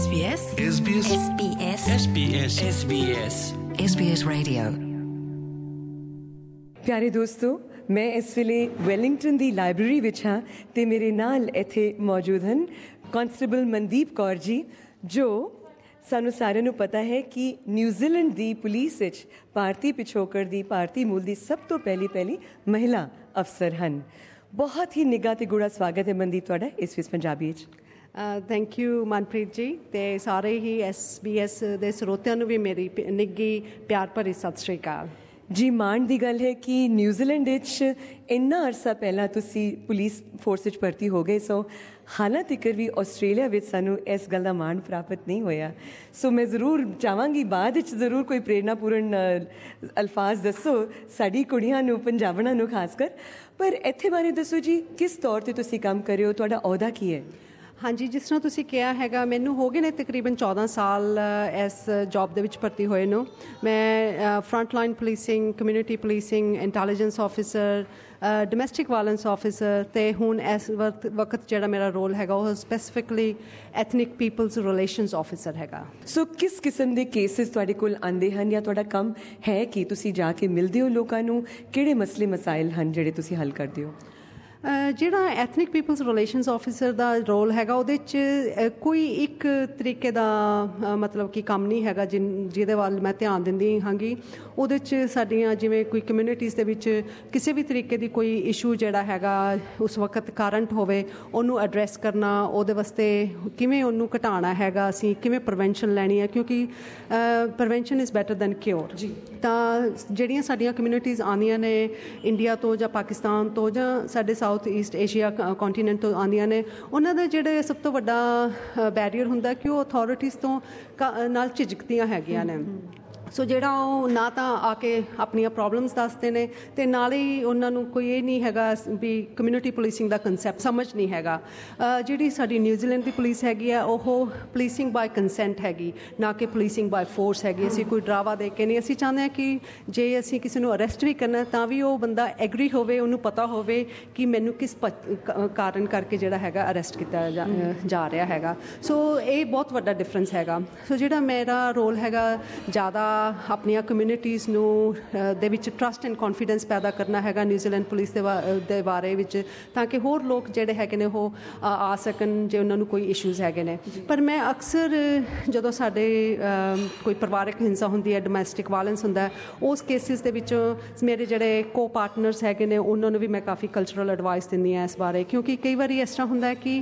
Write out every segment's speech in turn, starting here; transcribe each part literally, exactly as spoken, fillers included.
B S S B S S B S S B S S B S S B S radio. ਪਿਆਰੇ ਦੋਸਤੋ, ਮੈਂ ਇਸ ਵੇਲੇ Wellington ਦੀ library ਵਿੱਚ ਹਾਂ ਅਤੇ ਮੇਰੇ ਨਾਲ ਇੱਥੇ ਮੌਜੂਦ ਹਨ ਕਾਂਸਟੇਬਲ ਮਨਦੀਪ ਕੌਰ ਜੀ, ਜੋ ਸਾਨੂੰ ਸਾਰਿਆਂ ਨੂੰ ਪਤਾ ਹੈ ਕਿ ਨਿਊਜ਼ੀਲੈਂਡ ਦੀ ਪੁਲਿਸ ਵਿੱਚ ਭਾਰਤੀ ਪਿਛੋਕੜ ਦੀ, ਭਾਰਤੀ ਮੂਲ ਦੀ ਸਭ ਤੋਂ ਪਹਿਲੀ ਪਹਿਲੀ ਮਹਿਲਾ ਅਫਸਰ ਹਨ। ਬਹੁਤ ਹੀ ਨਿੱਘਾ ਅਤੇ ਗੂੜਾ ਸਵਾਗਤ ਹੈ ਮਨਦੀਪ ਤੁਹਾਡਾ ਇਸ ਵਿੱਚ ਪੰਜਾਬੀ ਵਿੱਚ। ਥੈਂਕ ਯੂ ਮਨਪ੍ਰੀਤ ਜੀ, ਅਤੇ ਸਾਰੇ ਹੀ ਐਸ ਬੀ ਐਸ ਦੇ ਸਰੋਤਿਆਂ ਨੂੰ ਵੀ ਮੇਰੀ ਨਿੱਘੀ ਪਿਆਰ ਭਰੀ ਸਤਿ ਸ਼੍ਰੀ ਅਕਾਲ ਜੀ। ਮਾਣ ਦੀ ਗੱਲ ਹੈ ਕਿ ਨਿਊਜ਼ੀਲੈਂਡ ਵਿੱਚ ਇੰਨਾ ਅਰਸਾ ਪਹਿਲਾਂ ਤੁਸੀਂ ਪੁਲਿਸ ਫੋਰਸ ਵਿੱਚ ਭਰਤੀ ਹੋ ਗਏ ਸੋ, ਹਾਲਾਂ ਤੱਕ ਵੀ ਆਸਟ੍ਰੇਲੀਆ ਵਿੱਚ ਸਾਨੂੰ ਇਸ ਗੱਲ ਦਾ ਮਾਣ ਪ੍ਰਾਪਤ ਨਹੀਂ ਹੋਇਆ। ਸੋ ਮੈਂ ਜ਼ਰੂਰ ਚਾਹਾਂਗੀ ਬਾਅਦ ਵਿੱਚ ਜ਼ਰੂਰ ਕੋਈ ਪ੍ਰੇਰਨਾਪੂਰਨ ਅਲਫਾਜ਼ ਦੱਸੋ ਸਾਡੀ ਕੁੜੀਆਂ ਨੂੰ, ਪੰਜਾਬਣਾਂ ਨੂੰ ਖਾਸ ਕਰ। ਪਰ ਇੱਥੇ ਬਾਰੇ ਦੱਸੋ ਜੀ, ਕਿਸ ਤੌਰ 'ਤੇ ਤੁਸੀਂ ਕੰਮ ਕਰ ਰਹੇ ਹੋ, ਤੁਹਾਡਾ ਅਹੁਦਾ ਕੀ ਹੈ? ਹਾਂਜੀ, ਜਿਸ ਤਰ੍ਹਾਂ ਤੁਸੀਂ ਕਿਹਾ ਹੈਗਾ, ਮੈਨੂੰ ਹੋ ਗਏ ਨੇ ਤਕਰੀਬਨ ਚੌਦਾਂ ਸਾਲ ਇਸ ਜੋਬ ਦੇ ਵਿੱਚ ਭਰਤੀ ਹੋਏ ਨੂੰ। ਮੈਂ front line policing, community policing, intelligence officer, domestic violence officer, ਅਤੇ ਹੁਣ ਇਸ ਵਕਤ ਵਕਤ ਜਿਹੜਾ ਮੇਰਾ ਰੋਲ ਹੈਗਾ ਉਹ specifically ethnic peoples relations officer ਹੈਗਾ। ਸੋ ਕਿਸ ਕਿਸਮ ਦੇ ਕੇਸਿਸ ਤੁਹਾਡੇ ਕੋਲ ਆਉਂਦੇ ਹਨ, ਜਾਂ ਤੁਹਾਡਾ ਕੰਮ ਹੈ ਕਿ ਤੁਸੀਂ ਜਾ ਕੇ ਮਿਲਦੇ ਹੋ ਲੋਕਾਂ ਨੂੰ? ਕਿਹੜੇ ਮਸਲੇ ਮਸਾਇਲ ਹਨ ਜਿਹੜੇ ਤੁਸੀਂ ਹੱਲ ਕਰਦੇ ਹੋ? ਜਿਹੜਾ ਐਥਨਿਕ ਪੀਪਲਸ ਰਿਲੇਸ਼ਨਸ ਆਫਿਸਰ ਦਾ ਰੋਲ ਹੈਗਾ, ਉਹਦੇ 'ਚ ਕੋਈ ਇੱਕ ਤਰੀਕੇ ਦਾ ਮਤਲਬ ਕਿ ਕੰਮ ਨਹੀਂ ਹੈਗਾ ਜਿ ਜਿਹਦੇ ਵੱਲ ਮੈਂ ਧਿਆਨ ਦਿੰਦੀ ਹਾਂਗੀ। ਉਹਦੇ 'ਚ ਸਾਡੀਆਂ ਜਿਵੇਂ ਕੋਈ ਕਮਿਊਨਿਟੀਜ਼ ਦੇ ਵਿੱਚ ਕਿਸੇ ਵੀ ਤਰੀਕੇ ਦੀ ਕੋਈ ਇਸ਼ੂ ਜਿਹੜਾ ਹੈਗਾ ਉਸ ਵਕਤ ਕਰੰਟ ਹੋਵੇ, ਉਹਨੂੰ ਐਡਰੈਸ ਕਰਨਾ, ਉਹਦੇ ਵਾਸਤੇ ਕਿਵੇਂ ਉਹਨੂੰ ਘਟਾਉਣਾ ਹੈਗਾ, ਅਸੀਂ ਕਿਵੇਂ ਪ੍ਰੀਵੈਂਸ਼ਨ ਲੈਣੀ ਹੈ, ਕਿਉਂਕਿ prevention is better than cure ਜੀ। ਤਾਂ ਜਿਹੜੀਆਂ ਸਾਡੀਆਂ ਕਮਿਊਨਿਟੀਜ਼ ਆਉਂਦੀਆਂ ਨੇ ਇੰਡੀਆ ਤੋਂ ਜਾਂ ਪਾਕਿਸਤਾਨ ਤੋਂ ਜਾਂ ਸਾਡੇ ਸਾਊਥ ਈਸਟ ਏਸ਼ੀਆ ਕੰਟੀਨੈਂਟ ਤੋਂ ਆਉਂਦੀਆਂ ਨੇ, ਉਹਨਾਂ ਦਾ ਜਿਹੜੇ ਸਭ ਤੋਂ ਵੱਡਾ ਬੈਰੀਅਰ ਹੁੰਦਾ ਕਿ ਉਹ ਅਥੋਰਿਟੀਜ਼ ਤੋਂ ਨਾਲ ਝਿਜਕਦੀਆਂ ਹੈਗੀਆਂ ਨੇ। ਸੋ ਜਿਹੜਾ ਉਹ ਨਾ ਤਾਂ ਆ ਕੇ ਆਪਣੀਆਂ ਪ੍ਰੋਬਲਮਸ ਦੱਸਦੇ ਨੇ, ਅਤੇ ਨਾਲ ਹੀ ਉਹਨਾਂ ਨੂੰ ਕੋਈ ਇਹ ਨਹੀਂ ਹੈਗਾ ਵੀ ਕਮਿਊਨਿਟੀ ਪੁਲਿਸਿੰਗ ਦਾ ਕੰਸੈਪਟ ਸਮਝ ਨਹੀਂ ਹੈਗਾ। ਜਿਹੜੀ ਸਾਡੀ ਨਿਊਜ਼ੀਲੈਂਡ ਦੀ ਪੁਲਿਸ ਹੈਗੀ ਆ, ਉਹ ਪੁਲਿਸਿੰਗ ਬਾਏ ਕੰਸੈਂਟ ਹੈਗੀ, ਨਾ ਕਿ ਪੁਲਿਸਿੰਗ ਬਾਏ ਫੋਰਸ ਹੈਗੀ। ਅਸੀਂ ਕੋਈ ਡਰਾਵਾ ਦੇ ਕੇ ਨਹੀਂ, ਅਸੀਂ ਚਾਹੁੰਦੇ ਹਾਂ ਕਿ ਜੇ ਅਸੀਂ ਕਿਸੇ ਨੂੰ ਅਰੈਸਟ ਵੀ ਕਰਨਾ ਤਾਂ ਵੀ ਉਹ ਬੰਦਾ ਐਗਰੀ ਹੋਵੇ, ਉਹਨੂੰ ਪਤਾ ਹੋਵੇ ਕਿ ਮੈਨੂੰ ਕਿਸ ਕਾਰਨ ਕਰਕੇ ਜਿਹੜਾ ਹੈਗਾ ਅਰੈਸਟ ਕੀਤਾ ਜਾ ਜਾ ਰਿਹਾ ਹੈਗਾ। ਸੋ ਇਹ ਬਹੁਤ ਵੱਡਾ ਡਿਫਰੈਂਸ ਹੈਗਾ। ਸੋ ਜਿਹੜਾ ਮੇਰਾ ਰੋਲ ਹੈਗਾ, ਜ਼ਿਆਦਾ ਆਪਣੀਆਂ ਕਮਿਊਨਿਟੀਜ਼ ਨੂੰ ਦੇ ਵਿੱਚ ਟਰਸਟ ਐਂਡ ਕੌਨਫੀਡੈਂਸ ਪੈਦਾ ਕਰਨਾ ਹੈਗਾ ਨਿਊਜ਼ੀਲੈਂਡ ਪੁਲਿਸ ਦੇ ਦੇ ਬਾਰੇ ਵਿੱਚ, ਤਾਂ ਕਿ ਹੋਰ ਲੋਕ ਜਿਹੜੇ ਹੈਗੇ ਨੇ ਉਹ ਆ ਸਕਣ ਜੇ ਉਹਨਾਂ ਨੂੰ ਕੋਈ ਇਸ਼ੂਜ਼ ਹੈਗੇ ਨੇ। ਪਰ ਮੈਂ ਅਕਸਰ ਜਦੋਂ ਸਾਡੇ ਕੋਈ ਪਰਿਵਾਰਕ ਹਿੰਸਾ ਹੁੰਦੀ ਹੈ, ਡੋਮੈਸਟਿਕ ਵਾਇਲੈਂਸ ਹੁੰਦਾ, ਉਸ ਕੇਸਿਸ ਦੇ ਵਿੱਚੋਂ ਮੇਰੇ ਜਿਹੜੇ ਕੋ ਪਾਰਟਨਰਸ ਹੈਗੇ ਨੇ ਉਹਨਾਂ ਨੂੰ ਵੀ ਮੈਂ ਕਾਫੀ ਕਲਚਰਲ ਐਡਵਾਈਸ ਦਿੰਦੀ ਹਾਂ ਇਸ ਬਾਰੇ, ਕਿਉਂਕਿ ਕਈ ਵਾਰੀ ਇਸ ਤਰ੍ਹਾਂ ਹੁੰਦਾ ਕਿ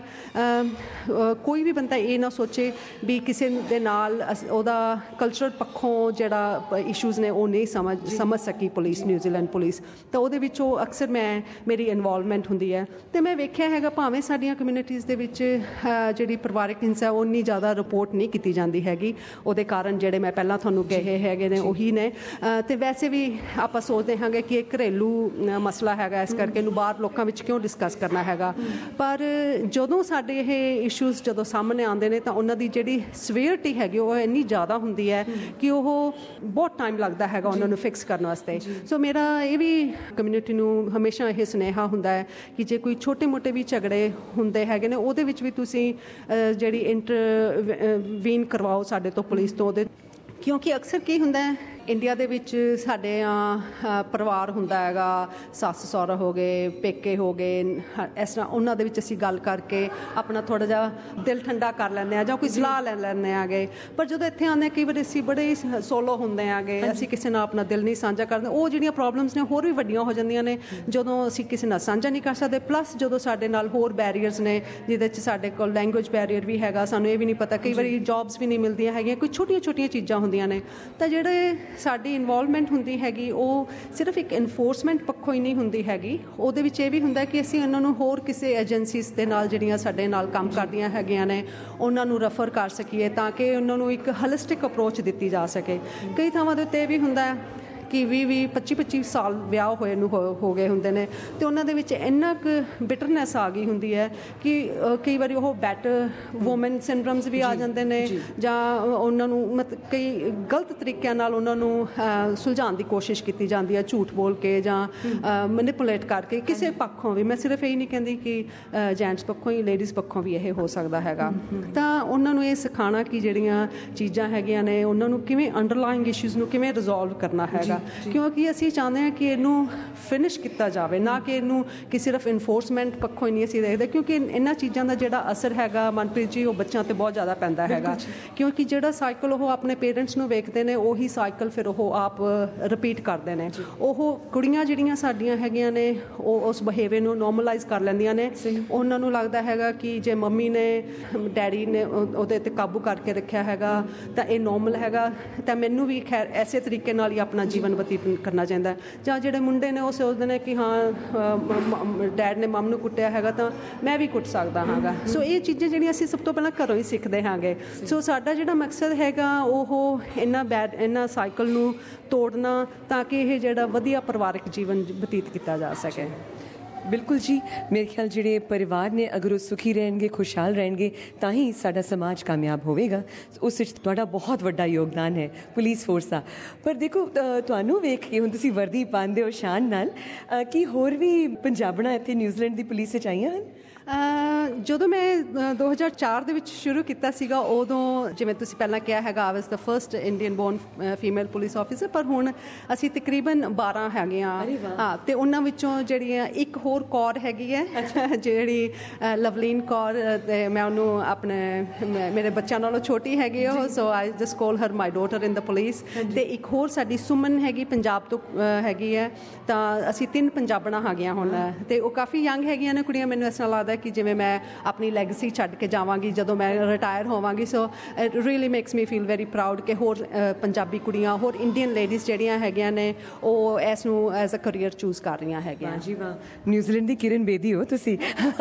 ਕੋਈ ਵੀ ਬੰਦਾ ਇਹ ਨਾ ਸੋਚੇ ਵੀ ਕਿਸੇ ਦੇ ਨਾਲ ਉਹਦਾ ਕਲਚਰਲ ਪੱਖੋਂ ਜਿਹੜਾ ਇਸ਼ੂਜ਼ ਨੇ ਉਹ ਨਹੀਂ ਸਮਝ ਸਮਝ ਸਕੀ ਪੁਲਿਸ, ਨਿਊਜ਼ੀਲੈਂਡ ਪੁਲਿਸ। ਤਾਂ ਉਹਦੇ ਵਿੱਚ ਉਹ ਅਕਸਰ ਮੈਂ ਮੇਰੀ ਇਨਵੋਲਵਮੈਂਟ ਹੁੰਦੀ ਹੈ। ਅਤੇ ਮੈਂ ਵੇਖਿਆ ਹੈਗਾ ਭਾਵੇਂ ਸਾਡੀਆਂ ਕਮਿਊਨਿਟੀਜ਼ ਦੇ ਵਿੱਚ ਜਿਹੜੀ ਪਰਿਵਾਰਕ ਹਿੰਸਾ ਉਹ ਉਨੀ ਜ਼ਿਆਦਾ ਰਿਪੋਰਟ ਨਹੀਂ ਕੀਤੀ ਜਾਂਦੀ ਹੈਗੀ। ਉਹਦੇ ਕਾਰਨ ਜਿਹੜੇ ਮੈਂ ਪਹਿਲਾਂ ਤੁਹਾਨੂੰ ਕਹੇ ਹੈਗੇ ਨੇ ਉਹੀ ਨੇ। ਅਤੇ ਵੈਸੇ ਵੀ ਆਪਾਂ ਸੋਚਦੇ ਹਾਂਗੇ ਕਿ ਇਹ ਘਰੇਲੂ ਮਸਲਾ ਹੈਗਾ, ਇਸ ਕਰਕੇ ਇਹਨੂੰ ਬਾਹਰ ਲੋਕਾਂ ਵਿੱਚ ਕਿਉਂ ਡਿਸਕਸ ਕਰਨਾ ਹੈਗਾ। ਪਰ ਜਦੋਂ ਸਾਡੇ ਇਹ ਇਸ਼ੂਜ਼ ਜਦੋਂ ਸਾਹਮਣੇ ਆਉਂਦੇ ਨੇ ਤਾਂ ਉਹਨਾਂ ਦੀ ਜਿਹੜੀ ਸਵੇਅਰਟੀ ਹੈਗੀ ਉਹ ਇੰਨੀ ਜ਼ਿਆਦਾ ਹੁੰਦੀ ਹੈ ਕਿ ਉਹ ਬਹੁਤ ਟਾਈਮ ਲੱਗਦਾ ਹੈਗਾ ਉਹਨਾਂ ਨੂੰ ਫਿਕਸ ਕਰਨ ਵਾਸਤੇ। ਸੋ ਮੇਰਾ ਇਹ ਵੀ ਕਮਿਊਨਿਟੀ ਨੂੰ ਹਮੇਸ਼ਾ ਇਹ ਸੁਨੇਹਾ ਹੁੰਦਾ ਹੈ ਕਿ ਜੇ ਕੋਈ ਛੋਟੇ ਮੋਟੇ ਵੀ ਝਗੜੇ ਹੁੰਦੇ ਹੈਗੇ ਨੇ, ਉਹਦੇ ਵਿੱਚ ਵੀ ਤੁਸੀਂ ਜਿਹੜੀ ਇੰਟਰਵੀਨ ਕਰਵਾਓ ਸਾਡੇ ਤੋਂ, ਪੁਲਿਸ ਤੋਂ। ਉਹਦੇ ਕਿਉਂਕਿ ਅਕਸਰ ਕੀ ਹੁੰਦਾ ਹੈ ਇੰਡੀਆ ਦੇ ਵਿੱਚ ਸਾਡੇ ਪਰਿਵਾਰ ਹੁੰਦਾ ਹੈਗਾ, ਸੱਸ ਸਹੁਰਾ ਹੋ ਗਏ, ਪੇਕੇ ਹੋ ਗਏ, ਇਸ ਤਰ੍ਹਾਂ ਉਹਨਾਂ ਦੇ ਵਿੱਚ ਅਸੀਂ ਗੱਲ ਕਰਕੇ ਆਪਣਾ ਥੋੜ੍ਹਾ ਜਿਹਾ ਦਿਲ ਠੰਡਾ ਕਰ ਲੈਂਦੇ ਹਾਂ ਜਾਂ ਕੋਈ ਸਲਾਹ ਲੈ ਲੈਂਦੇ ਹੈਗੇ। ਪਰ ਜਦੋਂ ਇੱਥੇ ਆਉਂਦੇ ਕਈ ਵਾਰੀ ਅਸੀਂ ਬੜੇ ਸੋਲੋ ਹੁੰਦੇ ਹੈਗੇ, ਅਸੀਂ ਕਿਸੇ ਨਾਲ ਆਪਣਾ ਦਿਲ ਨਹੀਂ ਸਾਂਝਾ ਕਰਦੇ। ਉਹ ਜਿਹੜੀਆਂ ਪ੍ਰੋਬਲਮਸ ਨੇ ਹੋਰ ਵੀ ਵੱਡੀਆਂ ਹੋ ਜਾਂਦੀਆਂ ਨੇ ਜਦੋਂ ਅਸੀਂ ਕਿਸੇ ਨਾਲ ਸਾਂਝਾ ਨਹੀਂ ਕਰ ਸਕਦੇ। ਪਲੱਸ ਜਦੋਂ ਸਾਡੇ ਨਾਲ ਹੋਰ ਬੈਰੀਅਰਸ ਨੇ, ਜਿਹਦੇ 'ਚ ਸਾਡੇ ਕੋਲ ਲੈਂਗੁਏਜ ਬੈਰੀਅਰ ਵੀ ਹੈਗਾ, ਸਾਨੂੰ ਇਹ ਵੀ ਨਹੀਂ ਪਤਾ, ਕਈ ਵਾਰੀ ਜੋਬਸ ਵੀ ਨਹੀਂ ਮਿਲਦੀਆਂ ਹੈਗੀਆਂ, ਕੋਈ ਛੋਟੀਆਂ ਛੋਟੀਆਂ ਚੀਜ਼ਾਂ ਹੁੰਦੀਆਂ ਨੇ। ਤਾਂ ਜਿਹੜੇ ਸਾਡੀ ਇਨਵੋਲਵਮੈਂਟ ਹੁੰਦੀ ਹੈਗੀ ਉਹ ਸਿਰਫ ਇੱਕ ਇਨਫੋਰਸਮੈਂਟ ਪੱਖੋਂ ਹੀ ਨਹੀਂ ਹੁੰਦੀ ਹੈਗੀ, ਉਹਦੇ ਵਿੱਚ ਇਹ ਵੀ ਹੁੰਦਾ ਕਿ ਅਸੀਂ ਉਹਨਾਂ ਨੂੰ ਹੋਰ ਕਿਸੇ ਏਜੰਸੀਜ਼ ਦੇ ਨਾਲ ਜਿਹੜੀਆਂ ਸਾਡੇ ਨਾਲ ਕੰਮ ਕਰਦੀਆਂ ਹੈਗੀਆਂ ਨੇ ਉਹਨਾਂ ਨੂੰ ਰੈਫਰ ਕਰ ਸਕੀਏ, ਤਾਂ ਕਿ ਉਹਨਾਂ ਨੂੰ ਇੱਕ ਹੋਲਿਸਟਿਕ ਅਪਰੋਚ ਦਿੱਤੀ ਜਾ ਸਕੇ। ਕਈ ਥਾਵਾਂ ਦੇ ਉੱਤੇ ਇਹ ਵੀ ਹੁੰਦਾ ਕਿ ਵੀਹ ਵੀਹ ਪੱਚੀ ਪੱਚੀ ਸਾਲ ਵਿਆਹ ਹੋਏ ਨੂੰ ਹੋ ਹੋ ਗਏ ਹੁੰਦੇ ਨੇ ਅਤੇ ਉਹਨਾਂ ਦੇ ਵਿੱਚ ਇੰਨਾ ਕੁ ਬਿਟਰਨੈਸ ਆ ਗਈ ਹੁੰਦੀ ਹੈ ਕਿ ਕਈ ਵਾਰੀ ਉਹ ਬੈਟਰ ਵੂਮਨ ਸਿੰਡਰਮਸ ਵੀ ਆ ਜਾਂਦੇ ਨੇ ਜਾਂ ਉਹਨਾਂ ਨੂੰ ਮਤਲਬ ਕਈ ਗਲਤ ਤਰੀਕਿਆਂ ਨਾਲ ਉਹਨਾਂ ਨੂੰ ਸੁਲਝਾਉਣ ਦੀ ਕੋਸ਼ਿਸ਼ ਕੀਤੀ ਜਾਂਦੀ ਹੈ, ਝੂਠ ਬੋਲ ਕੇ ਜਾਂ ਮੈਨੀਪੂਲੇਟ ਕਰਕੇ ਕਿਸੇ ਪੱਖੋਂ ਵੀ। ਮੈਂ ਸਿਰਫ ਇਹ ਨਹੀਂ ਕਹਿੰਦੀ ਕਿ ਜੈਂਟਸ ਪੱਖੋਂ ਹੀ, ਲੇਡੀਜ਼ ਪੱਖੋਂ ਵੀ ਇਹ ਹੋ ਸਕਦਾ ਹੈਗਾ। ਤਾਂ ਉਹਨਾਂ ਨੂੰ ਇਹ ਸਿਖਾਉਣਾ ਕਿ ਜਿਹੜੀਆਂ ਚੀਜ਼ਾਂ ਹੈਗੀਆਂ ਨੇ ਉਹਨਾਂ ਨੂੰ ਕਿਵੇਂ ਅੰਡਰਲਾਈਂਗ ਇਸ਼ੂਜ਼ ਨੂੰ ਕਿਵੇਂ ਰਿਜ਼ੋਲਵ ਕਰਨਾ ਹੈਗਾ, ਕਿਉਂਕਿ ਅਸੀਂ ਚਾਹੁੰਦੇ ਹਾਂ ਕਿ ਇਹਨੂੰ ਫਿਨਿਸ਼ ਕੀਤਾ ਜਾਵੇ, ਨਾ ਕਿ ਇਹਨੂੰ ਕਿ ਸਿਰਫ ਇਨਫੋਰਸਮੈਂਟ ਪੱਖੋਂ ਹੀ ਨਹੀਂ ਅਸੀਂ ਦੇਖਦੇ, ਕਿਉਂਕਿ ਇਹਨਾਂ ਚੀਜ਼ਾਂ ਦਾ ਜਿਹੜਾ ਅਸਰ ਹੈਗਾ ਮਨਪ੍ਰੀਤ ਜੀ ਉਹ ਬੱਚਿਆਂ 'ਤੇ ਬਹੁਤ ਜ਼ਿਆਦਾ ਪੈਂਦਾ ਹੈਗਾ। ਕਿਉਂਕਿ ਜਿਹੜਾ ਸਾਈਕਲ ਉਹ ਆਪਣੇ ਪੇਰੈਂਟਸ ਨੂੰ ਵੇਖਦੇ ਨੇ ਉਹੀ ਸਾਈਕਲ ਫਿਰ ਉਹ ਆਪ ਰਿਪੀਟ ਕਰਦੇ ਨੇ। ਉਹ ਕੁੜੀਆਂ ਜਿਹੜੀਆਂ ਸਾਡੀਆਂ ਹੈਗੀਆਂ ਨੇ ਉਹ ਉਸ ਬਿਹੇਵੀਅਰ ਨੂੰ ਨੋਰਮਲਾਈਜ਼ ਕਰ ਲੈਂਦੀਆਂ ਨੇ। ਉਹਨਾਂ ਨੂੰ ਲੱਗਦਾ ਹੈਗਾ ਕਿ ਜੇ ਮੰਮੀ ਨੇ ਡੈਡੀ ਨੇ ਉਹਦੇ 'ਤੇ ਕਾਬੂ ਕਰਕੇ ਰੱਖਿਆ ਹੈਗਾ ਤਾਂ ਇਹ ਨੋਰਮਲ ਹੈਗਾ, ਤਾਂ ਮੈਨੂੰ ਵੀ ਖੈਰ ਐਸੇ ਤਰੀਕੇ ਨਾਲ ਹੀ ਆਪਣਾ ਜੀਵਨ ਬਤੀਤ ਕਰਨਾ ਚਾਹੀਦਾ। ਜਾਂ ਜਿਹੜੇ ਮੁੰਡੇ ਨੇ ਉਹ ਸੋਚਦੇ ਨੇ ਕਿ ਹਾਂ ਡੈਡ ਨੇ ਮਮ ਨੂੰ ਕੁੱਟਿਆ ਹੈਗਾ ਤਾਂ ਮੈਂ ਵੀ ਕੁੱਟ ਸਕਦਾ ਹਾਂਗਾ। ਸੋ ਇਹ ਚੀਜ਼ਾਂ ਜਿਹੜੀਆਂ ਅਸੀਂ ਸਭ ਤੋਂ ਪਹਿਲਾਂ ਘਰੋਂ ਹੀ ਸਿੱਖਦੇ ਹਾਂਗੇ। ਸੋ ਸਾਡਾ ਜਿਹੜਾ ਮਕਸਦ ਹੈਗਾ ਉਹ ਇਹਨਾਂ ਬੈਡ ਇਹਨਾਂ ਸਾਈਕਲ ਨੂੰ ਤੋੜਨਾ ਤਾਂ ਕਿ ਇਹ ਜਿਹੜਾ ਵਧੀਆ ਪਰਿਵਾਰਕ ਜੀਵਨ ਬਤੀਤ ਕੀਤਾ ਜਾ ਸਕੇ। ਬਿਲਕੁਲ ਜੀ, ਮੇਰੇ ਖਿਆਲ ਜਿਹੜੇ ਪਰਿਵਾਰ ਨੇ ਅਗਰ ਉਹ ਸੁਖੀ ਰਹਿਣਗੇ, ਖੁਸ਼ਹਾਲ ਰਹਿਣਗੇ ਤਾਂ ਹੀ ਸਾਡਾ ਸਮਾਜ ਕਾਮਯਾਬ ਹੋਵੇਗਾ। ਉਸ ਵਿੱਚ ਤੁਹਾਡਾ ਬਹੁਤ ਵੱਡਾ ਯੋਗਦਾਨ ਹੈ ਪੁਲਿਸ ਫੋਰਸ ਦਾ। ਪਰ ਦੇਖੋ ਤੁਹਾਨੂੰ ਵੇਖ ਕੇ ਹੁਣ ਤੁਸੀਂ ਵਰਦੀ ਪਾਉਂਦੇ ਹੋ ਸ਼ਾਨ ਨਾਲ, ਕੀ ਹੋਰ ਵੀ ਪੰਜਾਬਣਾਂ ਇੱਥੇ ਨਿਊਜ਼ੀਲੈਂਡ ਦੀ ਪੁਲਿਸ ਵਿੱਚ ਆਈਆਂ ਹਨ? ਜਦੋਂ ਮੈਂ ਦੋ ਹਜ਼ਾਰ ਚਾਰ ਦੇ ਵਿੱਚ ਸ਼ੁਰੂ ਕੀਤਾ ਸੀਗਾ ਉਦੋਂ ਜਿਵੇਂ ਤੁਸੀਂ ਪਹਿਲਾਂ ਕਿਹਾ ਹੈਗਾ I was the first Indian born female police officer, ਪਰ ਹੁਣ ਅਸੀਂ ਤਕਰੀਬਨ ਬਾਰਾਂ ਹੈਗੇ ਹਾਂ। ਹਾਂ, ਅਤੇ ਉਹਨਾਂ ਵਿੱਚੋਂ ਜਿਹੜੀਆਂ ਇੱਕ ਹੋਰ ਕੌਰ ਹੈਗੀ ਹੈ ਜਿਹੜੀ ਲਵਲੀਨ ਕੌਰ, ਅਤੇ ਮੈਂ ਉਹਨੂੰ ਆਪਣੇ ਮੇਰੇ ਬੱਚਿਆਂ ਨਾਲੋਂ ਛੋਟੀ ਹੈਗੀ ਉਹ, so I just call her my daughter in the police. ਅਤੇ ਇੱਕ ਹੋਰ ਸਾਡੀ ਸੁਮਨ ਹੈਗੀ ਪੰਜਾਬ ਤੋਂ ਹੈਗੀ ਹੈ। ਤਾਂ ਅਸੀਂ ਤਿੰਨ ਪੰਜਾਬਣਾਂ ਹੈਗੀਆਂ ਹੁਣ, ਅਤੇ ਉਹ ਕਾਫੀ ਯੰਗ ਹੈਗੀਆਂ ਨੇ ਕੁੜੀਆਂ। ਮੈਨੂੰ ਇਸ ਤਰ੍ਹਾਂ ਲੱਗਦਾ ਕਿ ਜਿਵੇਂ ਮੈਂ ਆਪਣੀ ਲੈਗੇਸੀ ਛੱਡ ਕੇ ਜਾਵਾਂਗੀ ਜਦੋਂ ਮੈਂ ਰਿਟਾਇਰ ਹੋਵਾਂਗੀ। So it really makes me feel very proud ਕਿ ਹੋਰ ਪੰਜਾਬੀ ਕੁੜੀਆਂ, ਹੋਰ ਇੰਡੀਅਨ ਲੇਡੀਜ਼ ਜਿਹੜੀਆਂ ਹੈਗੀਆਂ ਨੇ ਉਹ ਇਸ ਨੂੰ ਐਜ਼ ਅ ਕਰੀਅਰ ਚੂਜ਼ ਕਰ ਰਹੀਆਂ ਹੈਗੀਆਂ। ਜੀ ਵਾਹ, ਨਿਊਜ਼ੀਲੈਂਡ ਦੀ ਕਿਰਨ ਬੇਦੀ ਹੋ ਤੁਸੀਂ।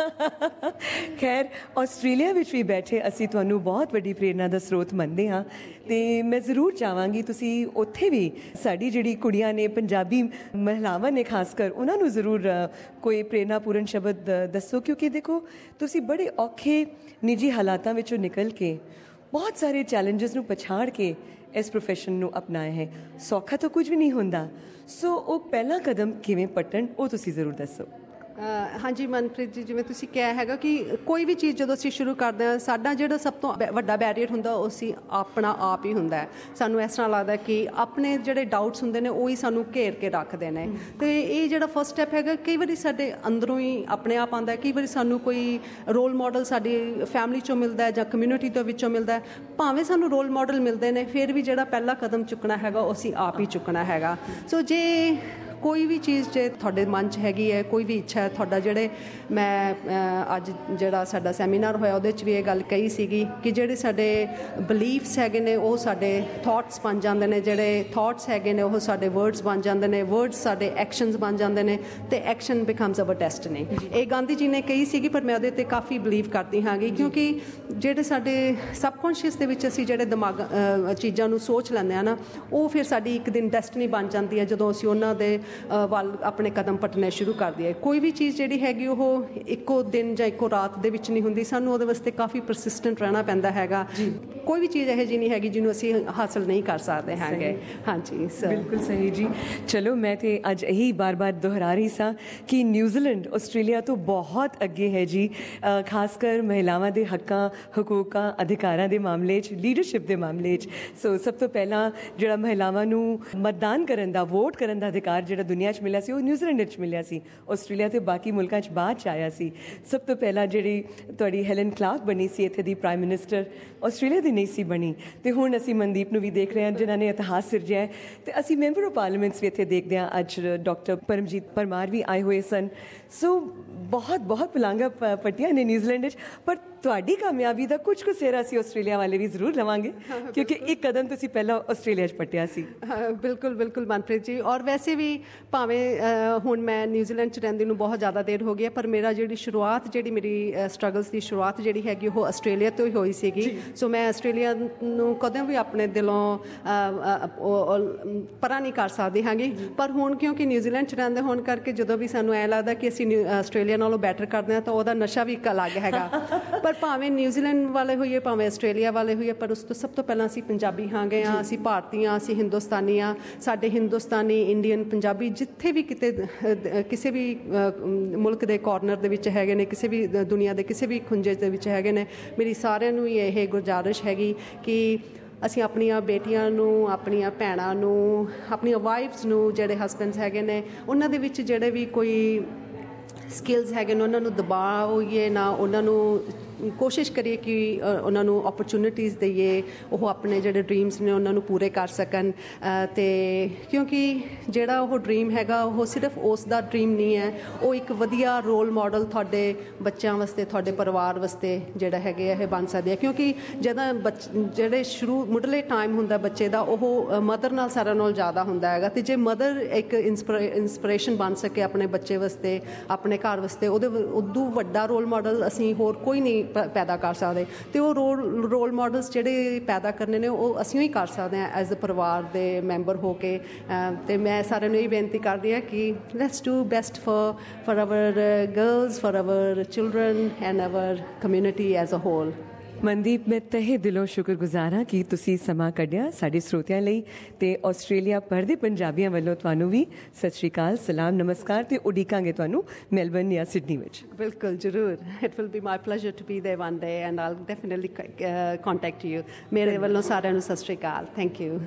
ਖੈਰ, ਆਸਟ੍ਰੇਲੀਆ ਵਿੱਚ ਵੀ ਬੈਠੇ ਅਸੀਂ ਤੁਹਾਨੂੰ ਬਹੁਤ ਵੱਡੀ ਪ੍ਰੇਰਨਾ ਦਾ ਸਰੋਤ ਮੰਨਦੇ ਹਾਂ, ਅਤੇ ਮੈਂ ਜ਼ਰੂਰ ਚਾਹਾਂਗੀ ਤੁਸੀਂ ਉੱਥੇ ਵੀ ਸਾਡੀ ਜਿਹੜੀ ਕੁੜੀਆਂ ਨੇ, ਪੰਜਾਬੀ ਮਹਿਲਾਵਾਂ ਨੇ ਖਾਸ ਕਰ, ਉਹਨਾਂ ਨੂੰ ਜ਼ਰੂਰ ਕੋਈ ਪ੍ਰੇਰਨਾਪੂਰਨ ਸ਼ਬਦ ਦੱਸੋ। ਕਿਉਂਕਿ ਦੇਖੋ ਤੁਸੀਂ ਬੜੇ ਔਖੇ ਨਿੱਜੀ ਹਾਲਾਤਾਂ ਵਿੱਚੋਂ ਨਿਕਲ ਕੇ ਬਹੁਤ ਸਾਰੇ ਚੈਲੰਜਸ ਨੂੰ ਪਛਾੜ ਕੇ ਇਸ ਪ੍ਰੋਫੈਸ਼ਨ ਨੂੰ ਅਪਣਾਇਆ ਹੈ। ਸੌਖਾ ਤਾਂ ਕੁਝ ਵੀ ਨਹੀਂ ਹੁੰਦਾ, ਸੋ ਉਹ ਪਹਿਲਾ ਕਦਮ ਕਿਵੇਂ ਪੱਟਣ ਉਹ ਤੁਸੀਂ ਜ਼ਰੂਰ ਦੱਸੋ। ਹਾਂਜੀ ਮਨਪ੍ਰੀਤ ਜੀ, ਜਿਵੇਂ ਤੁਸੀਂ ਕਿਹਾ ਹੈਗਾ ਕਿ ਕੋਈ ਵੀ ਚੀਜ਼ ਜਦੋਂ ਅਸੀਂ ਸ਼ੁਰੂ ਕਰਦੇ ਹਾਂ ਸਾਡਾ ਜਿਹੜਾ ਸਭ ਤੋਂ ਵੱਡਾ ਬੈਰੀਅਰ ਹੁੰਦਾ ਉਹ ਅਸੀਂ ਆਪਣਾ ਆਪ ਹੀ ਹੁੰਦਾ ਹੈ। ਸਾਨੂੰ ਇਸ ਤਰ੍ਹਾਂ ਲੱਗਦਾ ਕਿ ਆਪਣੇ ਜਿਹੜੇ ਡਾਊਟਸ ਹੁੰਦੇ ਨੇ ਉਹ ਹੀ ਸਾਨੂੰ ਘੇਰ ਕੇ ਰੱਖਦੇ ਨੇ, ਅਤੇ ਇਹ ਜਿਹੜਾ ਫਸਟ ਸਟੈਪ ਹੈਗਾ ਕਈ ਵਾਰੀ ਸਾਡੇ ਅੰਦਰੋਂ ਹੀ ਆਪਣੇ ਆਪ ਆਉਂਦਾ। ਕਈ ਵਾਰੀ ਸਾਨੂੰ ਕੋਈ ਰੋਲ ਮਾਡਲ ਸਾਡੀ ਫੈਮਿਲੀ 'ਚੋਂ ਮਿਲਦਾ ਜਾਂ ਕਮਿਊਨਿਟੀ ਦੇ ਵਿੱਚੋਂ ਮਿਲਦਾ। ਭਾਵੇਂ ਸਾਨੂੰ ਰੋਲ ਮਾਡਲ ਮਿਲਦੇ ਨੇ ਫਿਰ ਵੀ ਜਿਹੜਾ ਪਹਿਲਾ ਕਦਮ ਚੁੱਕਣਾ ਹੈਗਾ ਉਹ ਅਸੀਂ ਆਪ ਹੀ ਚੁੱਕਣਾ ਹੈਗਾ। ਸੋ ਜੇ ਕੋਈ ਵੀ ਚੀਜ਼ ਜੇ ਤੁਹਾਡੇ ਮਨ 'ਚ ਹੈਗੀ ਹੈ, ਕੋਈ ਵੀ ਇੱਛਾ ਹੈ ਤੁਹਾਡਾ, ਜਿਹੜੇ ਮੈਂ ਅੱਜ ਜਿਹੜਾ ਸਾਡਾ ਸੈਮੀਨਾਰ ਹੋਇਆ ਉਹਦੇ 'ਚ ਵੀ ਇਹ ਗੱਲ ਕਹੀ ਸੀਗੀ ਕਿ ਜਿਹੜੇ ਸਾਡੇ ਬਲੀਫਸ ਹੈਗੇ ਨੇ ਉਹ ਸਾਡੇ ਥੋਟਸ ਬਣ ਜਾਂਦੇ ਨੇ, ਜਿਹੜੇ ਥੋਟਸ ਹੈਗੇ ਨੇ ਉਹ ਸਾਡੇ ਵਰਡਸ ਬਣ ਜਾਂਦੇ ਨੇ, ਵਰਡਸ ਸਾਡੇ ਐਕਸ਼ਨਸ ਬਣ ਜਾਂਦੇ ਨੇ, ਅਤੇ ਐਕਸ਼ਨ ਬਿਕਮਸ ਅਵਰ ਡੈਸਟਨੀ। ਇਹ ਗਾਂਧੀ ਜੀ ਨੇ ਕਹੀ ਸੀਗੀ, ਪਰ ਮੈਂ ਉਹਦੇ 'ਤੇ ਕਾਫੀ ਬਲੀਵ ਕਰਦੀ ਹਾਂਗੀ, ਕਿਉਂਕਿ ਜਿਹੜੇ ਸਾਡੇ ਸਬਕੌਨਸ਼ੀਅਸ ਦੇ ਵਿੱਚ ਅਸੀਂ ਜਿਹੜੇ ਦਿਮਾਗ ਚੀਜ਼ਾਂ ਨੂੰ ਸੋਚ ਲੈਂਦੇ ਹਾਂ ਨਾ, ਉਹ ਫਿਰ ਸਾਡੀ ਇੱਕ ਦਿਨ ਡੈਸਟਨੀ ਬਣ ਜਾਂਦੀ ਹੈ ਜਦੋਂ ਅਸੀਂ ਉਹਨਾਂ ਦੇ ਵੱਲ ਆਪਣੇ ਕਦਮ ਪੱਟਣੇ ਸ਼ੁਰੂ ਕਰ ਦਈਏ। ਕੋਈ ਵੀ ਚੀਜ਼ ਜਿਹੜੀ ਹੈਗੀ ਉਹ ਇੱਕੋ ਦਿਨ ਜਾਂ ਇੱਕੋ ਰਾਤ ਦੇ ਵਿੱਚ ਨਹੀਂ ਹੁੰਦੀ, ਸਾਨੂੰ ਉਹਦੇ ਵਾਸਤੇ ਕਾਫੀ ਪਰਸਿਸਟੈਂਟ ਰਹਿਣਾ ਪੈਂਦਾ ਹੈਗਾ। ਕੋਈ ਵੀ ਚੀਜ਼ ਇਹੋ ਜਿਹੀ ਨਹੀਂ ਹੈਗੀ ਜਿਹਨੂੰ ਅਸੀਂ ਹਾਸਲ ਨਹੀਂ ਕਰ ਸਕਦੇ ਹੈਗੇ। ਹਾਂਜੀ ਸਰ, ਬਿਲਕੁਲ ਸਹੀ ਜੀ। ਚਲੋ ਮੈਂ ਤੇ ਅੱਜ ਇਹੀ ਬਾਰ-ਬਾਰ ਦੁਹਰਾ ਰਹੀ ਸਾਂ ਕਿ ਨਿਊਜ਼ੀਲੈਂਡ ਆਸਟ੍ਰੇਲੀਆ ਤੋਂ ਬਹੁਤ ਅੱਗੇ ਹੈ ਜੀ, ਖਾਸ ਕਰ ਮਹਿਲਾਵਾਂ ਦੇ ਹੱਕਾਂ, ਹਕੂਕਾਂ, ਅਧਿਕਾਰਾਂ ਦੇ ਮਾਮਲੇ 'ਚ, ਲੀਡਰਸ਼ਿਪ ਦੇ ਮਾਮਲੇ 'ਚ। ਸੋ ਸਭ ਤੋਂ ਪਹਿਲਾਂ ਜਿਹੜਾ ਮਹਿਲਾਵਾਂ ਨੂੰ ਮਤਦਾਨ ਕਰਨ ਦਾ, ਵੋਟ ਕਰਨ ਦਾ ਅਧਿਕਾਰ ਜਿਹੜਾ ਦੁਨੀਆ 'ਚ ਮਿਲਿਆ ਸੀ ਉਹ ਨਿਊਜ਼ੀਲੈਂਡ ਵਿੱਚ ਮਿਲਿਆ ਸੀ। ਆਸਟ੍ਰੇਲੀਆ ਤੇ ਬਾਕੀ ਮੁਲਕਾਂ 'ਚ ਬਾਅਦ 'ਚ ਆਇਆ ਸੀ। ਸਭ ਤੋਂ ਪਹਿਲਾਂ ਜਿਹੜੀ ਤੁਹਾਡੀ ਹੈਲਨ ਕਲਾਰਕ ਬਣੀ ਸੀ ਇੱਥੇ ਦੀ ਪ੍ਰਾਈਮ ਮਿਨਿਸਟਰ, ਆਸਟ੍ਰੇਲੀਆ ਦੀ ਨਹੀਂ ਸੀ ਬਣੀ। ਅਤੇ ਹੁਣ ਅਸੀਂ ਮਨਦੀਪ ਨੂੰ ਵੀ ਦੇਖ ਰਹੇ ਹਾਂ ਜਿਨ੍ਹਾਂ ਨੇ ਇਤਿਹਾਸ ਸਿਰਜਿਆ ਹੈ, ਅਤੇ ਅਸੀਂ ਮੈਂਬਰ ਆਫ ਪਾਰਲੀਮੈਂਟਸ ਵੀ ਇੱਥੇ ਦੇਖਦੇ ਹਾਂ। ਅੱਜ ਡਾਕਟਰ ਪਰਮਜੀਤ ਪਰਮਾਰ ਵੀ ਆਏ ਹੋਏ ਸਨ। ਸੋ ਬਹੁਤ ਬਹੁਤ ਪਲਾਂਘਾਂ ਪ ਪੱਟੀਆਂ ਨੇ ਨਿਊਜ਼ੀਲੈਂਡ ਵਿੱਚ, ਪਰ ਤੁਹਾਡੀ ਕਾਮਯਾਬੀ ਦਾ ਕੁਝ ਕੁ ਸਿਹਰਾ ਅਸੀਂ ਆਸਟ੍ਰੇਲੀਆ ਵਾਲੇ ਵੀ ਜ਼ਰੂਰ ਲਵਾਂਗੇ, ਕਿਉਂਕਿ ਇੱਕ ਕਦਮ ਤੁਸੀਂ ਪਹਿਲਾਂ ਆਸਟ੍ਰੇਲੀਆ 'ਚ ਪੱਟਿਆ ਸੀ। ਬਿਲਕੁਲ ਬਿਲਕੁਲ ਮਨਪ੍ਰੀਤ ਜੀ। ਔਰ ਵੈਸੇ ਵੀ ਭਾਵੇਂ ਹੁਣ ਮੈਂ ਨਿਊਜ਼ੀਲੈਂਡ 'ਚ ਰਹਿੰਦੀ ਨੂੰ ਬਹੁਤ ਜ਼ਿਆਦਾ ਦੇਰ ਹੋ ਗਈ ਹੈ, ਪਰ ਮੇਰਾ ਜਿਹੜੀ ਸ਼ੁਰੂਆਤ ਜਿਹੜੀ ਮੇਰੀ ਸਟਰਗਲਸ ਦੀ ਸ਼ੁਰੂਆਤ ਜਿਹੜੀ ਹੈਗੀ ਉਹ ਆਸਟ੍ਰੇਲੀਆ ਤੋਂ ਹੀ ਹੋਈ ਸੀਗੀ। ਸੋ ਮੈਂ ਆਸਟ੍ਰੇਲੀਆ ਨੂੰ ਕਦੇ ਵੀ ਆਪਣੇ ਦਿਲੋਂ ਪਰਾਂ ਨਹੀਂ ਕਰ ਸਕਦੀ ਹੈਗੀ। ਪਰ ਹੁਣ ਕਿਉਂਕਿ ਨਿਊਜ਼ੀਲੈਂਡ 'ਚ ਰਹਿੰਦੇ ਹੋਣ ਕਰਕੇ ਜਦੋਂ ਵੀ ਸਾਨੂੰ ਐਂ ਲੱਗਦਾ ਕਿ ਅਸੀਂ ਆਸਟ੍ਰੇਲੀਆ ਨਾਲੋਂ ਬੈਟਰ ਕਰਦੇ ਹਾਂ, ਤਾਂ ਉਹਦਾ ਨਸ਼ਾ ਵੀ ਇੱਕ ਅਲੱਗ ਹੈਗਾ। ਪਰ ਭਾਵੇਂ ਨਿਊਜ਼ੀਲੈਂਡ ਵਾਲੇ ਹੋਈਏ, ਭਾਵੇਂ ਆਸਟ੍ਰੇਲੀਆ ਵਾਲੇ ਹੋਈਏ, ਪਰ ਉਸ ਤੋਂ ਸਭ ਤੋਂ ਪਹਿਲਾਂ ਅਸੀਂ ਪੰਜਾਬੀ ਹਾਂਗੇ ਹਾਂ, ਅਸੀਂ ਭਾਰਤੀ ਹਾਂ, ਅਸੀਂ ਹਿੰਦੁਸਤਾਨੀ ਹਾਂ। ਸਾਡੇ ਹਿੰਦੁਸਤਾਨੀ, ਇੰਡੀਅਨ, ਪੰਜਾਬੀ ਜਿੱਥੇ ਵੀ ਕਿਤੇ ਕਿਸੇ ਵੀ ਮੁਲਕ ਦੇ ਕੋਰਨਰ ਦੇ ਵਿੱਚ ਹੈਗੇ ਨੇ, ਕਿਸੇ ਵੀ ਦੁਨੀਆ ਦੇ ਕਿਸੇ ਵੀ ਖੁੰਝੇ ਦੇ ਵਿੱਚ ਹੈਗੇ ਨੇ, ਮੇਰੀ ਸਾਰਿਆਂ ਨੂੰ ਹੀ ਇਹ ਗੁਜ਼ਾਰਿਸ਼ ਹੈਗੀ ਕਿ ਅਸੀਂ ਆਪਣੀਆਂ ਬੇਟੀਆਂ ਨੂੰ, ਆਪਣੀਆਂ ਭੈਣਾਂ ਨੂੰ, ਆਪਣੀਆਂ ਵਾਈਫਸ ਨੂੰ, ਜਿਹੜੇ ਹਸਬੈਂਡਸ ਹੈਗੇ ਨੇ, ਉਹਨਾਂ ਦੇ ਵਿੱਚ ਜਿਹੜੇ ਵੀ ਕੋਈ ਸਕਿੱਲਸ ਹੈਗੇ ਨੇ ਉਹਨਾਂ ਨੂੰ ਦਬਾਈਏ ਨਾ, ਉਹਨਾਂ ਨੂੰ ਕੋਸ਼ਿਸ਼ ਕਰੀਏ ਕਿ ਉਹਨਾਂ ਨੂੰ ਓਪਰਚੁਨਿਟੀਜ਼ ਦੇਈਏ, ਉਹ ਆਪਣੇ ਜਿਹੜੇ ਡਰੀਮਸ ਨੇ ਉਹਨਾਂ ਨੂੰ ਪੂਰੇ ਕਰ ਸਕਣ। ਅਤੇ ਕਿਉਂਕਿ ਜਿਹੜਾ ਉਹ ਡਰੀਮ ਹੈਗਾ ਉਹ ਸਿਰਫ ਉਸ ਦਾ ਡਰੀਮ ਨਹੀਂ ਹੈ, ਉਹ ਇੱਕ ਵਧੀਆ ਰੋਲ ਮਾਡਲ ਤੁਹਾਡੇ ਬੱਚਿਆਂ ਵਾਸਤੇ, ਤੁਹਾਡੇ ਪਰਿਵਾਰ ਵਾਸਤੇ ਜਿਹੜਾ ਹੈਗੇ ਇਹ ਬਣ ਸਕਦੇ ਆ। ਕਿਉਂਕਿ ਜਦੋਂ ਬੱਚ ਜਿਹੜੇ ਸ਼ੁਰੂ ਮੁੱਢਲੇ ਟਾਈਮ ਹੁੰਦਾ ਬੱਚੇ ਦਾ, ਉਹ ਮਦਰ ਨਾਲ ਸਾਰਿਆਂ ਨਾਲੋਂ ਜ਼ਿਆਦਾ ਹੁੰਦਾ ਹੈਗਾ। ਅਤੇ ਜੇ ਮਦਰ ਇੱਕ ਇੰਸਪਰੇ ਇੰਸਪੀਰੇਸ਼ਨ ਬਣ ਸਕੇ ਆਪਣੇ ਬੱਚੇ ਵਾਸਤੇ, ਆਪਣੇ ਘਰ ਵਾਸਤੇ, ਉਹਦੇ ਉਦੋਂ ਵੱਡਾ ਰੋਲ ਮਾਡਲ ਅਸੀਂ ਹੋਰ ਕੋਈ ਨਹੀਂ ਪੈਦਾ ਕਰ ਸਕਦੇ। ਅਤੇ ਉਹ ਰੋਲ ਰੋਲ ਮਾਡਲਸ ਜਿਹੜੇ ਪੈਦਾ ਕਰਨੇ ਨੇ ਉਹ ਅਸੀਂ ਹੀ ਕਰ ਸਕਦੇ ਹਾਂ ਐਜ਼ ਅ ਪਰਿਵਾਰ ਦੇ ਮੈਂਬਰ ਹੋ ਕੇ। ਅਤੇ ਮੈਂ ਸਾਰਿਆਂ ਨੂੰ ਇਹ ਬੇਨਤੀ ਕਰਦੀ ਹਾਂ ਕਿ let's do best for for our girls, for our children and our community as a whole. Mandeep, ਮੈਂ ਤਹਿ ਦਿਲੋਂ ਸ਼ੁਕਰਗੁਜ਼ਾਰ ਹਾਂ ਕਿ ਤੁਸੀਂ ਸਮਾਂ ਕੱਢਿਆ ਸਾਡੇ ਸਰੋਤਿਆਂ ਲਈ, ਅਤੇ ਆਸਟ੍ਰੇਲੀਆ ਪੜ੍ਹਦੇ ਪੰਜਾਬੀਆਂ ਵੱਲੋਂ ਤੁਹਾਨੂੰ ਵੀ ਸਤਿ ਸ਼੍ਰੀ ਅਕਾਲ, ਸਲਾਮ, ਨਮਸਕਾਰ, ਅਤੇ ਉਡੀਕਾਂਗੇ ਤੁਹਾਨੂੰ ਮੈਲਬਰਨ ਜਾਂ ਸਿਡਨੀ ਵਿੱਚ। ਬਿਲਕੁਲ, ਜ਼ਰੂਰ। It will be my pleasure to be there one day and I'll definitely contact you. ਮੇਰੇ ਵੱਲੋਂ ਸਾਰਿਆਂ ਨੂੰ Sat Sri Akal. Thank you.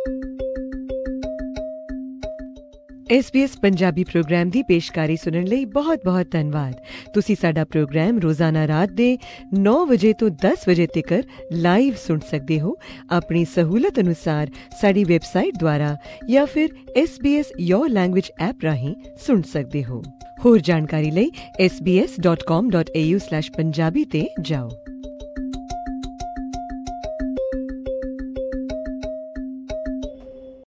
S B S Punjabi program ਦੀ ਪੇਸ਼ਕਾਰੀ ਸੁਣਨ ਲਈ ਬਹੁਤ ਬਹੁਤ ਧੰਨਵਾਦ। ਤੁਸੀਂ ਸਾਡਾ ਪ੍ਰੋਗਰਾਮ ਰੋਜ਼ਾਨਾ ਰਾਤ ਦੇ ਨੌ ਵਜੇ ਤੋਂ ਦਸ ਵਜੇ ਤੱਕ ਲਾਈਵ ਸੁਣ ਸਕਦੇ ਹੋ, ਆਪਣੀ ਸਹੂਲਤ ਅਨੁਸਾਰ ਸਾਡੀ ਵੈਬਸਾਈਟ ਦੁਆਰਾ ਜਾਂ ਫਿਰ S B S your language app ਰਾਹੀਂ ਸੁਣ ਸਕਦੇ ਹੋ। ਹੋਰ ਜਾਣਕਾਰੀ ਲਈ S B S dot com dot A U slash Punjabi ਤੇ ਜਾਓ।